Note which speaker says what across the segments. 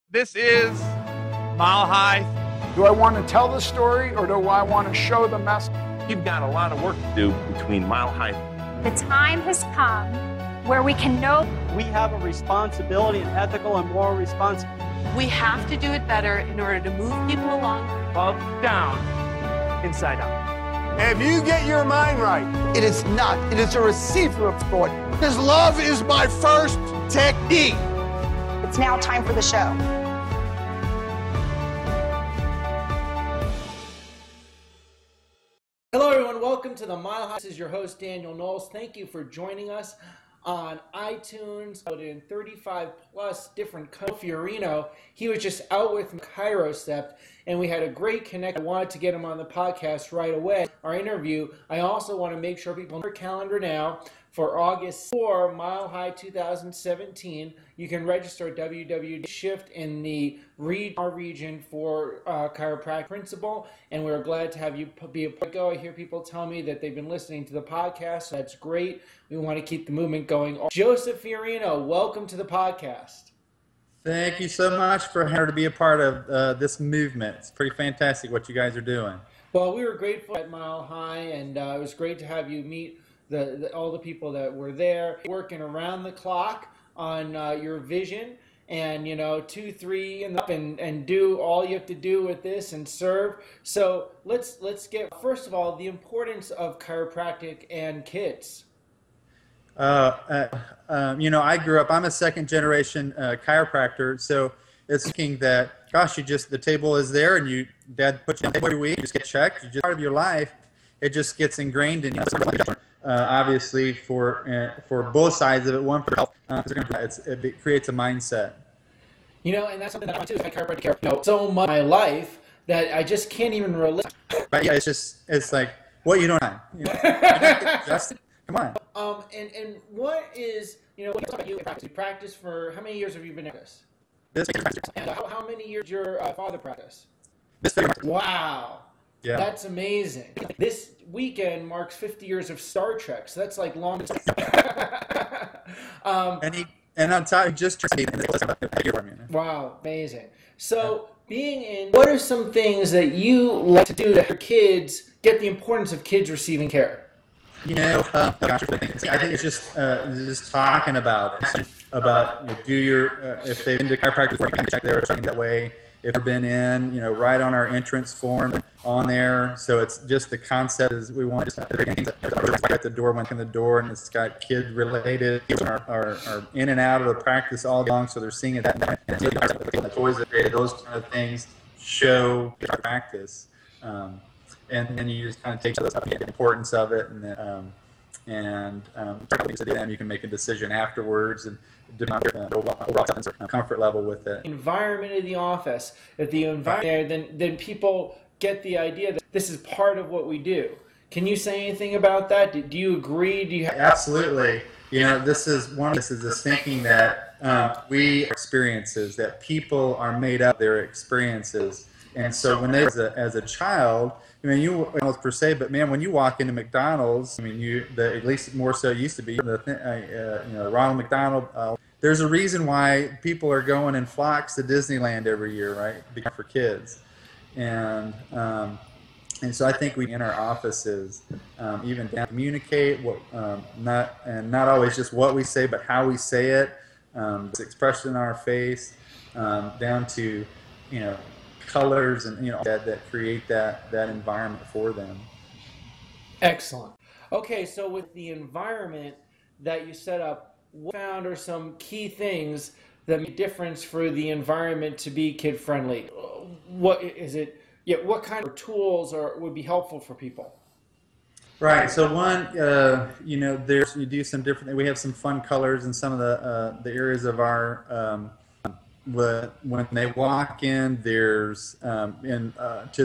Speaker 1: This is Mile High.
Speaker 2: Do I want to tell the story or do I want to show the message?
Speaker 1: You've got a lot of work to do between Mile High.
Speaker 3: The time has come where we can know
Speaker 4: we have a responsibility, an ethical and moral responsibility.
Speaker 5: We have to do it better in order to move people along.
Speaker 1: Up, down, inside out.
Speaker 6: If you get your mind right,
Speaker 7: it is not. It is a receiver of thought. Because love is my first technique.
Speaker 3: it's now time for the show.
Speaker 8: Hello, everyone. Welcome to the Mile High. This is your host, Daniel Knowles. Thank you for joining us on iTunes. In 35 plus different countries. Fiorino, he was just out with Chirocept, and we had a great connect. I wanted to get him on the podcast right away. Our interview. I also want to make sure people know their calendar now for August 4, Mile High 2017. You can register at www.shift in the region for chiropractic principle, and we're glad to have you be a part. I hear people tell me that they've been listening to the podcast. So that's great. We want to keep the movement going. Joseph Fiorino, welcome to the podcast.
Speaker 9: Thank you so much for having to be a part of this movement. It's pretty fantastic what you guys are doing.
Speaker 8: Well, we were grateful at Mile High, and it was great to have you meet all the people that were there, working around the clock on your vision, and 2, 3, and do all you have to do with this and serve. So let's get, first of all, the importance of chiropractic and kids.
Speaker 9: I grew up, I'm a second generation chiropractor, so it's thinking that, gosh, the table is there and dad puts you on every week, you just get checked, you just part of your life, it just gets ingrained in you. Obviously for both sides of it, one for health, it creates a mindset.
Speaker 8: And that's something that I do. I chiropractic so much in my life that I just can't even relate.
Speaker 9: But yeah, it's like what you don't know. Come on.
Speaker 8: And what is, when you talk about you practice for, how many years have you been at this? And how many years did your father practice? Wow. Yeah. That's amazing. This weekend marks 50 years of Star Trek, so that's like long.
Speaker 9: And on top, just
Speaker 8: wow, amazing. So what are some things that you like to do to help kids get the importance of kids receiving care?
Speaker 9: I think it's just talking about if they've been to chiropractic before, you can check there or something that way. If they've been in, right on our entrance form on there. So it's just the concept is we want to at the door, went in the door, and it's got kid related are in and out of the practice all along. So they're seeing it the toys that created those kind of things show practice. And then you just kind of take the importance of it, and then you can make a decision afterwards and comfort level with it.
Speaker 8: Environment of the office. If the environment there, then people get the idea that this is part of what we do. Can you say anything about that? Do you agree? Do you
Speaker 9: Absolutely. This is this thinking that we experiences, that people are made up of their experiences, and so when as a child. You McDonald's per se, but man, when you walk into McDonald's, at least more so used to be Ronald McDonald. There's a reason why people are going in flocks to Disneyland every year, right? For kids, and so I think we in our offices even communicate what not always just what we say, but how we say it. It's expressed in our face, down to colors and that create that environment for them.
Speaker 8: Excellent. Okay, so with the environment that you set up, what found are some key things that make a difference for the environment to be kid friendly? What is it? Yeah, what kind of tools would be helpful for people?
Speaker 9: Right. So one, you do some different. We have some fun colors in some of the areas of our. When they walk in, there's to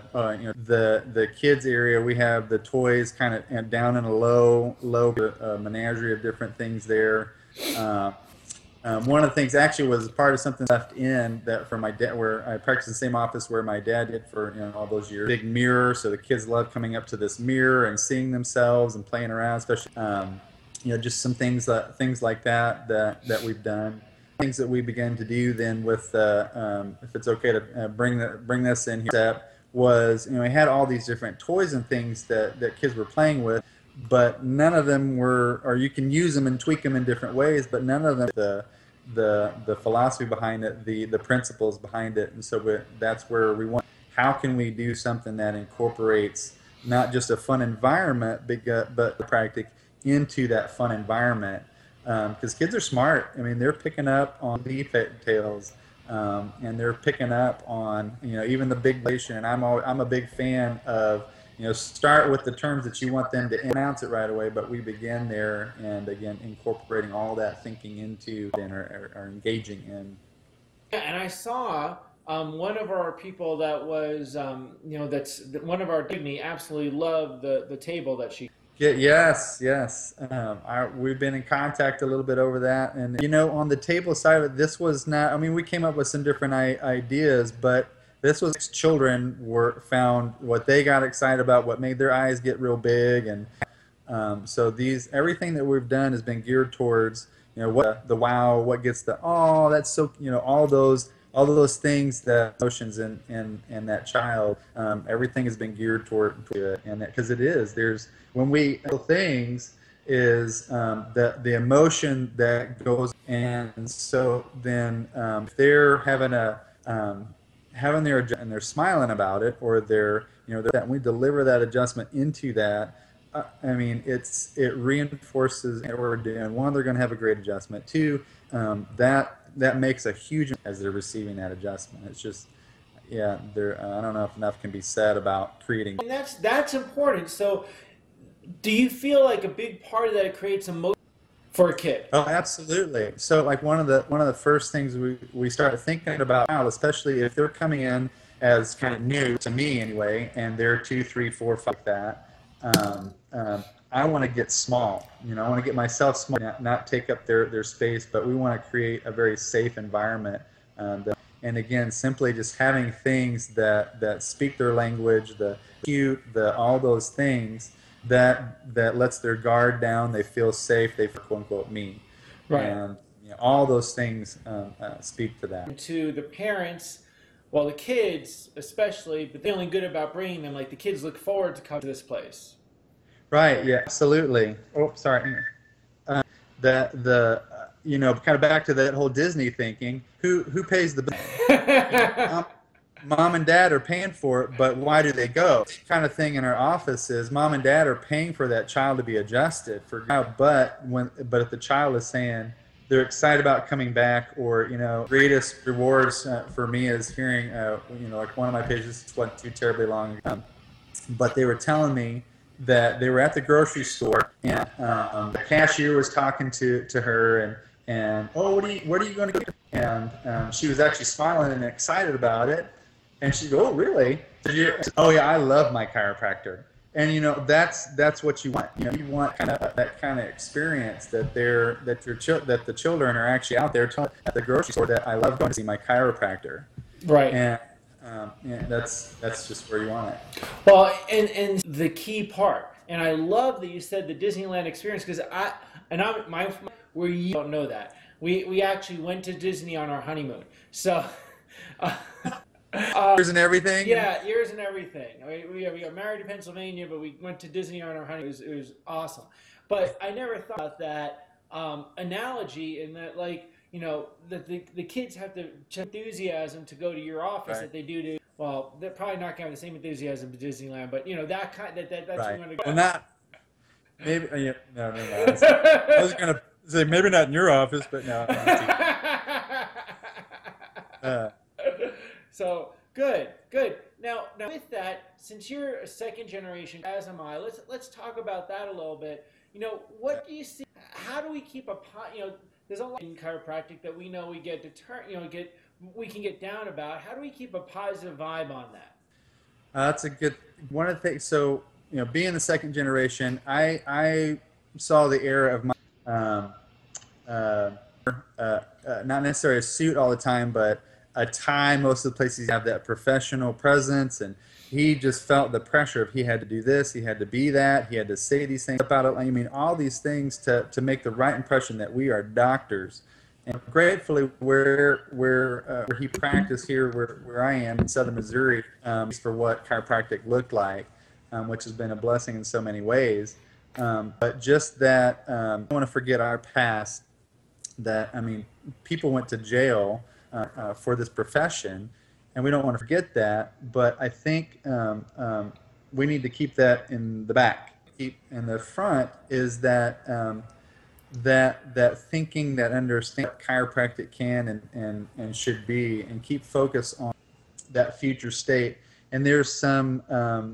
Speaker 9: the kids area, we have the toys kind of down in a low menagerie of different things there. One of the things actually was part of something left in that for my dad, where I practiced in the same office where my dad did for all those years. Big mirror, so the kids love coming up to this mirror and seeing themselves and playing around, especially just some things like that we've done. things that we began to do then with, if it's okay to bring this in here, was, we had all these different toys and things that kids were playing with, but none of them were, or you can use them and tweak them in different ways, but none of them the philosophy behind it, the principles behind it. And so that's where we want, how can we do something that incorporates not just a fun environment, but practice into that fun environment, because kids are smart. I mean, they're picking up on details, and they're picking up on, even the big relation. And I'm a big fan of, start with the terms that you want them to announce it right away, but we begin there, and again, incorporating all that thinking into and are engaging in.
Speaker 8: Yeah, and I saw one of our people that was, that's one of our Digny absolutely loved the table that she.
Speaker 9: Yes. We've been in contact a little bit over that, and on the table side of it, this was not. I mean, we came up with some different ideas, but this was children found what they got excited about, what made their eyes get real big, and so everything that we've done has been geared towards what the wow, what gets the that's so all those things, the emotions in that child, everything has been geared toward it, and because it is, there's when we things is the emotion that goes, and so then if they're having their and they're smiling about it, or they're that we deliver that adjustment into that. I mean, it reinforces what we're doing. One, they're going to have a great adjustment. Two, that makes a huge as they're receiving that adjustment. It's just, I don't know if enough can be said about creating.
Speaker 8: And that's important. So, do you feel like a big part of that it creates emotion for a kid?
Speaker 9: Oh, absolutely. So, like one of the first things we start thinking about now, especially if they're coming in as kind of new to me anyway, and they're 2, 3, 4, 5 like that. I want to get small. I want to get myself small, not take up their space, but we want to create a very safe environment. And again, simply just having things that speak their language, the cute, all those things that lets their guard down. They feel safe. They feel quote unquote me.
Speaker 8: Right.
Speaker 9: And all those things speak to that.
Speaker 8: And to the parents. Well, the kids especially, but feeling good about bringing them, like the kids look forward to coming to this place.
Speaker 9: Right. Yeah. Absolutely. Oh, sorry. Kind of back to that whole Disney thinking. Who pays the bill? Mom and Dad are paying for it, but why do they go? Kind of thing in our office is Mom and Dad are paying for that child to be adjusted but if the child is saying they're excited about coming back, or greatest rewards for me is hearing like one of my pages, this wasn't too terribly long, but they were telling me that they were at the grocery store, and the cashier was talking to her, and what are you going to get? And she was actually smiling and excited about it, and she goes, oh really? Oh yeah, I love my chiropractor. And that's what you want. You want that kind of experience that the children are actually out there at the grocery store that I love going to see my chiropractor.
Speaker 8: Right.
Speaker 9: And that's just where you want it.
Speaker 8: Well, and the key part, and I love that you said the Disneyland experience, because where you don't know that we actually went to Disney on our honeymoon. So.
Speaker 9: Years and everything?
Speaker 8: Yeah, years and everything. We got married in Pennsylvania, but we went to Disney on our honeymoon. It was awesome. But I never thought about that analogy in that, that the kids have the enthusiasm to go to your office that they do to, well, they're probably not going to have the same enthusiasm to Disneyland, but, that's right. What you want to go.
Speaker 9: Well, not, maybe, no. I was going to say, maybe not in your office, but no.
Speaker 8: So good. Now with that, since you're a second generation, as am I, let's talk about that a little bit. What do you see? How do we keep there's a lot in chiropractic that we know we get we can get down about. How do we keep a positive vibe on that?
Speaker 9: That's a good one of the things. So being the second generation, I saw the era of my not necessarily a suit all the time, but a tie. Most of the places have that professional presence, and he just felt the pressure of he had to do this, he had to be that, he had to say these things about it. I mean, all these things to make the right impression that we are doctors, And gratefully, where he practiced here, where I am in Southern Missouri, for what chiropractic looked like, which has been a blessing in so many ways. But just that, I don't want to forget our past. That, I mean, people went to jail for this profession, and we don't want to forget that. But I think we need to keep that in the back. In the front is that that thinking, that understanding what chiropractic can and should be, and keep focus on that future state. And there's some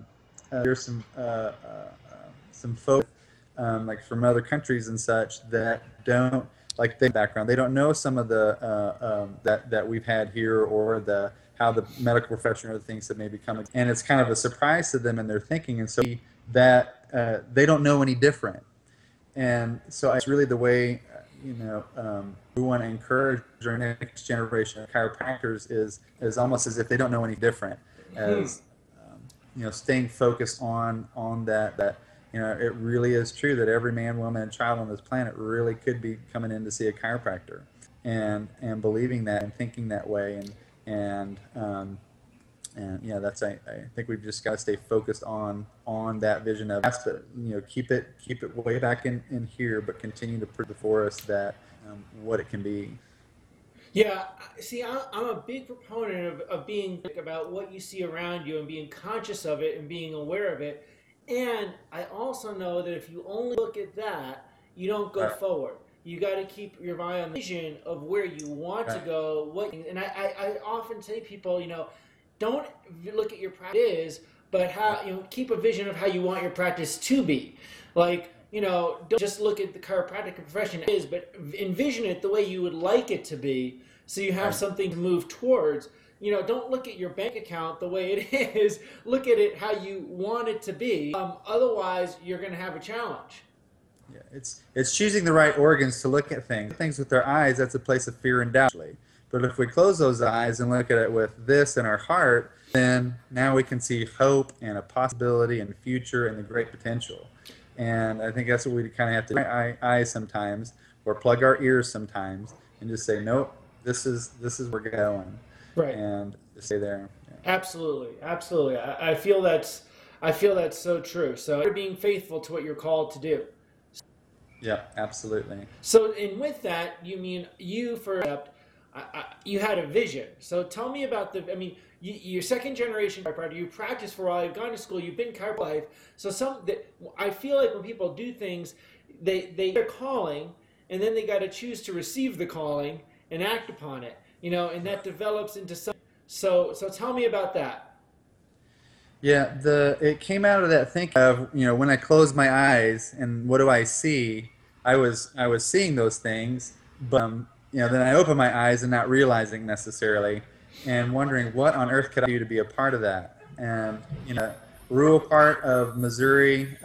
Speaker 9: folks like from other countries and such that don't like the background. They don't know some of the that we've had here, or how the medical profession or the things that may be coming, and it's kind of a surprise to them in their thinking, and so that they don't know any different. And so it's really the way, we want to encourage our next generation of chiropractors is almost as if they don't know any different, as staying focused on that it really is true that every man, woman, and child on this planet really could be coming in to see a chiropractor, and believing that and thinking that way, and that's I think we've just got to stay focused on that vision of us, but keep it way back in here, but continue to prove before us that what it can be.
Speaker 8: Yeah, see, I'm a big proponent of being about what you see around you and being conscious of it and being aware of it. And I also know that if you only look at that, you don't go forward. You got to keep your eye on the vision of where you want to go. And I often say people, don't look at your practice, but how keep a vision of how you want your practice to be. Like, don't just look at the chiropractic profession as, but envision it the way you would like it to be, so you have something to move towards. Don't look at your bank account the way it is. Look at it how you want it to be. Otherwise, you're going to have a challenge.
Speaker 9: Yeah, it's choosing the right organs to look at things with our eyes. That's a place of fear and doubt. But if we close those eyes and look at it with this in our heart, then now we can see hope and a possibility and future and the great potential. And I think that's what we kind of have to do. Our eyes sometimes, or plug our ears sometimes, and just say, nope, this is where we're going.
Speaker 8: Right.
Speaker 9: And stay there. Yeah.
Speaker 8: Absolutely. I feel that's so true. So you're being faithful to what you're called to do.
Speaker 9: Yeah, absolutely.
Speaker 8: So, and with that, you mean you you had a vision. So tell me about you're second generation chiropractor. You practiced for a while. You've gone to school. You've been chiropractor. So I feel like when people do things, they're calling, and then they got to choose to receive the calling and act upon it. And that develops into something. So tell me about that.
Speaker 9: Yeah, it came out of that thinking of, when I close my eyes and what do I see? I was seeing those things, but then I open my eyes and not realizing necessarily, and wondering what on earth could I do to be a part of that. And rural part of Missouri,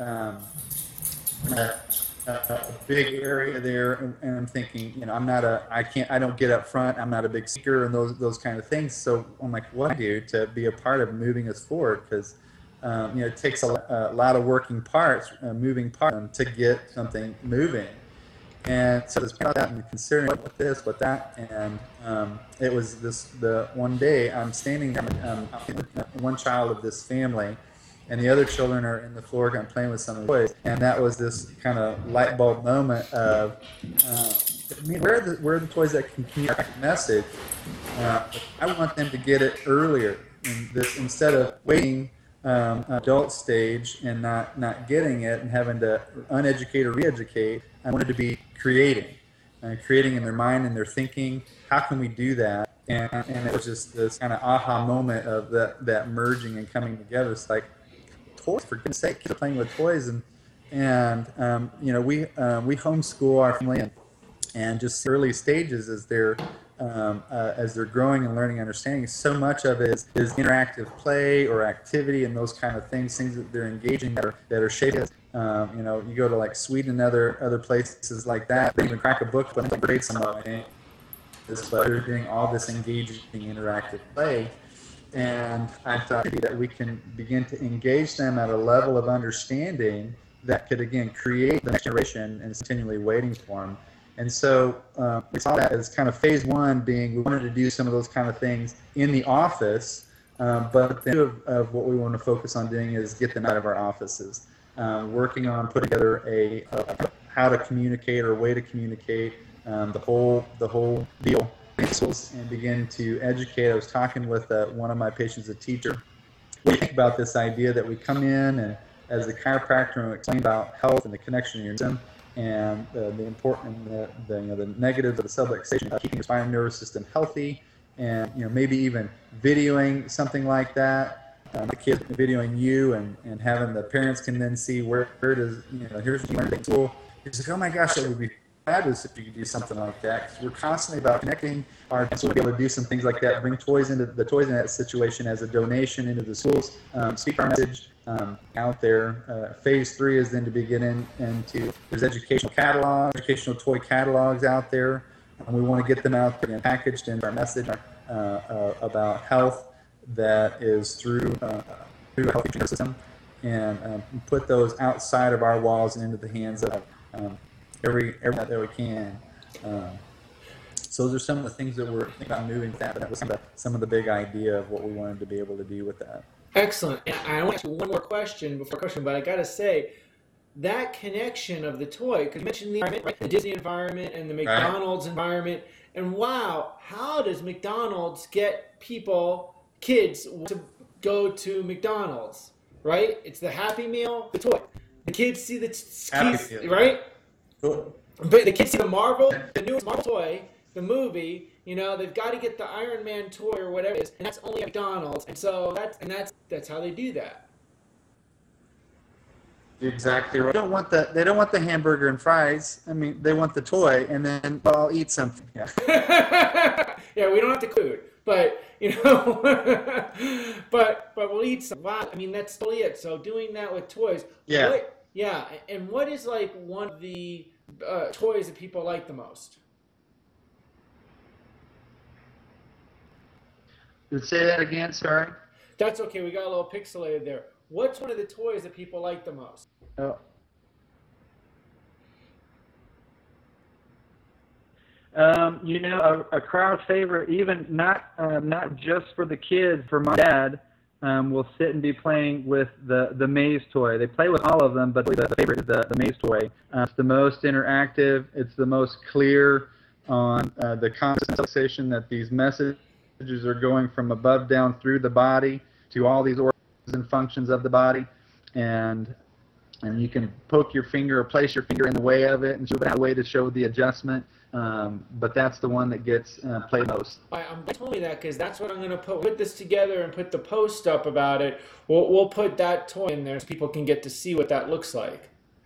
Speaker 9: a big area there, and I'm thinking, I don't get up front, I'm not a big speaker, and those kind of things. So I'm like, what do I do to be a part of moving us forward? Because it takes a lot of moving parts to get something moving. And so it's about that and considering what this, what that, and it was the one day I'm standing there, one child of this family, and the other children are in the floor kind of playing with some of the toys, and that was this kind of light bulb moment of where are the toys that can communicate a message? I want them to get it earlier, instead of waiting adult stage and not getting it and having to uneducate or re-educate. I wanted to be creating in their mind and their thinking. How can we do that? And it was just this kind of aha moment of that merging and coming together. It's like, toys, for goodness sake, kids are playing with toys, and we homeschool our family, and just early stages as they're growing and learning, understanding. So much of it is interactive play or activity and those kind of things that they're engaging that are shaping. You go to like Sweden and other places like that, they even crack a book but create something. But they're doing all this engaging interactive play. And I thought that we can begin to engage them at a level of understanding that could, again, create the next generation, and continually waiting for them. And so we saw that as kind of phase one being we wanted to do some of those kind of things in the office, but the end of what we want to focus on doing is get them out of our offices, working on putting together a how to communicate or a way to communicate the whole deal, and begin to educate. I was talking with one of my patients, a teacher. We think about this idea that we come in and as a chiropractor and explain about health and the connection in your system and the important the negatives of the subluxation, keeping your spinal nervous system healthy, and maybe even videoing something like that. The kids videoing you and having the parents can then see where does here's what you learned at school. It's like, oh my gosh, that would be fabulous if you could do something like that. 'Cause we're constantly about connecting our so we'll be able to do some things like that, bring toys into that situation as a donation into the schools, speak our message out there. Phase 3 is then to begin into there's educational toy catalogs out there. We want to get them out there and packaged into our message about health that is through a healthy system, and put those outside of our walls and into the hands of every that we can. So those are some of the things that we're thinking about moving that, but that was some of the big idea of what we wanted to be able to do with that.
Speaker 8: Excellent. And I want to ask you one more question but I got to say, that connection of the toy, because you mentioned the environment, right? The Disney environment and the McDonald's environment, and wow, how does McDonald's get kids to go to McDonald's, right? It's the Happy Meal, the toy. The kids see the right? Cool. But the kids see the newest Marvel toy, the movie. They've got to get the Iron Man toy or whatever it is, and that's only at McDonald's. And so that's how they do that.
Speaker 9: Exactly right. They don't want the hamburger and fries. I mean, they want the toy, and then I'll eat something. Yeah.
Speaker 8: Yeah, we don't have to food, but but we'll eat some. Wow, I mean that's totally it. So doing that with toys.
Speaker 9: Yeah.
Speaker 8: Yeah, and what is like one of the toys that people like the most?
Speaker 9: Say that again, sorry.
Speaker 8: That's okay. We got a little pixelated there. What's one of the toys that people like the most?
Speaker 9: Oh.
Speaker 10: A crowd favorite, even not just for the kids, for my dad, will sit and be playing with the maze toy. They play with all of them, but the favorite is the maze toy. It's the most interactive. It's the most clear on the constant sensation that these messages are going from above down through the body to all these organs and functions of the body, and you can poke your finger or place your finger in the way of it and show that way to show the adjustment. But that's the one that gets played most.
Speaker 8: I'm glad you told me that, because that's what I'm going to put this together and put the post up about it. We'll put that toy in there so people can get to see what that looks like.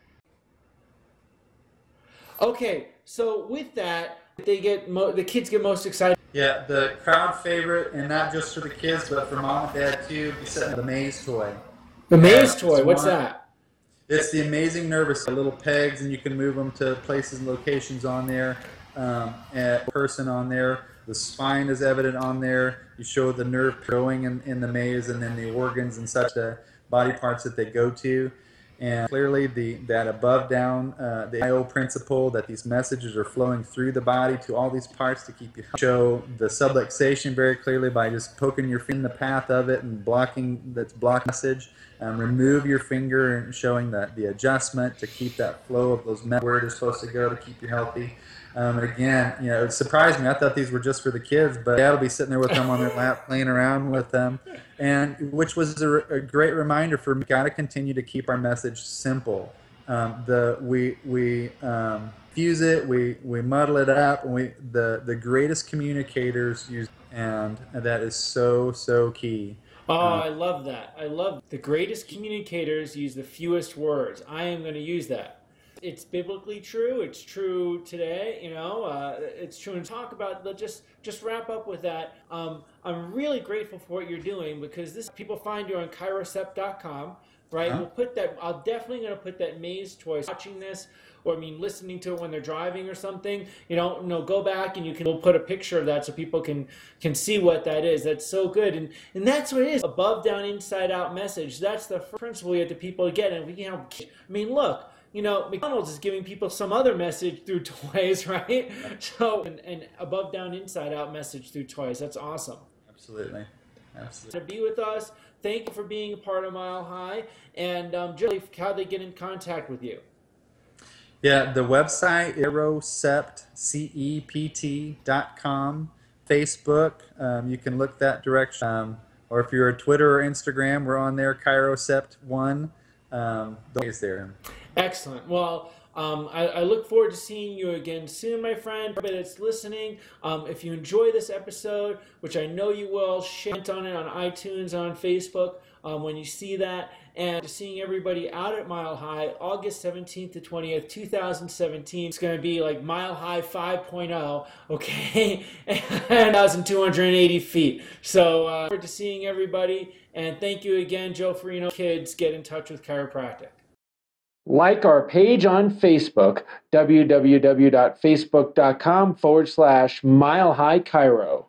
Speaker 8: Okay, so with that, the kids get most excited.
Speaker 9: Yeah, the crowd favorite, and not just for the kids, but for mom and dad too, is the maze toy.
Speaker 8: The maze toy, what's that?
Speaker 9: It's the amazing nervous, the little pegs, and you can move them to places and locations on there. A person on there. The spine is evident on there. You show the nerve going in the maze, and then the organs and such, the body parts that they go to. And clearly that above down, the IO principle, that these messages are flowing through the body to all these parts to keep you healthy. Show the subluxation very clearly by just poking your finger in the path of it and blocking message. Remove your finger and showing the adjustment to keep that flow of those messages where it is supposed to go to keep you healthy. And again, it surprised me. I thought these were just for the kids, but Dad will be sitting there with them on their lap, playing around with them, and which was a great reminder for me. Got to continue to keep our message simple. We fuse it, we muddle it up, and the greatest communicators use, and that is so key.
Speaker 8: Oh, I love that. I love the greatest communicators use the fewest words. I am going to use that. It's biblically true. It's true today. It's true. And talk about just wrap up with that. I'm really grateful for what you're doing, because people find you on chirocept.com, right?
Speaker 9: Uh-huh.
Speaker 8: We'll put that. I'll definitely going to put that maze toy. Watching this, or listening to it when they're driving or something. Go back and we'll put a picture of that so people can see what that is. That's so good, and that's what it is. Above, down, inside out message. That's the first principle we have to people get, and we can help. Look. McDonald's is giving people some other message through toys, right? So, an above, down, inside out message through toys. That's awesome.
Speaker 9: Absolutely.
Speaker 8: To be with us. Thank you for being a part of Mile High. And Joe, how they get in contact with you?
Speaker 9: Yeah, the website, CEPT.com, Facebook, you can look that direction. Or if you're a Twitter or Instagram, we're on there, Chirocept1. Is there.
Speaker 8: Excellent. Well, I look forward to seeing you again soon, my friend. Everybody that's listening, if you enjoy this episode, which I know you will, share on it on iTunes, on Facebook, when you see that. And seeing everybody out at Mile High, August 17th to 20th, 2017. It's going to be like Mile High 5.0, okay? 1,280 feet. So, look forward to seeing everybody. And thank you again, Joe Farino. Kids, get in touch with Chiropractic. Like our page on Facebook, www.facebook.com/Mile High Chiro.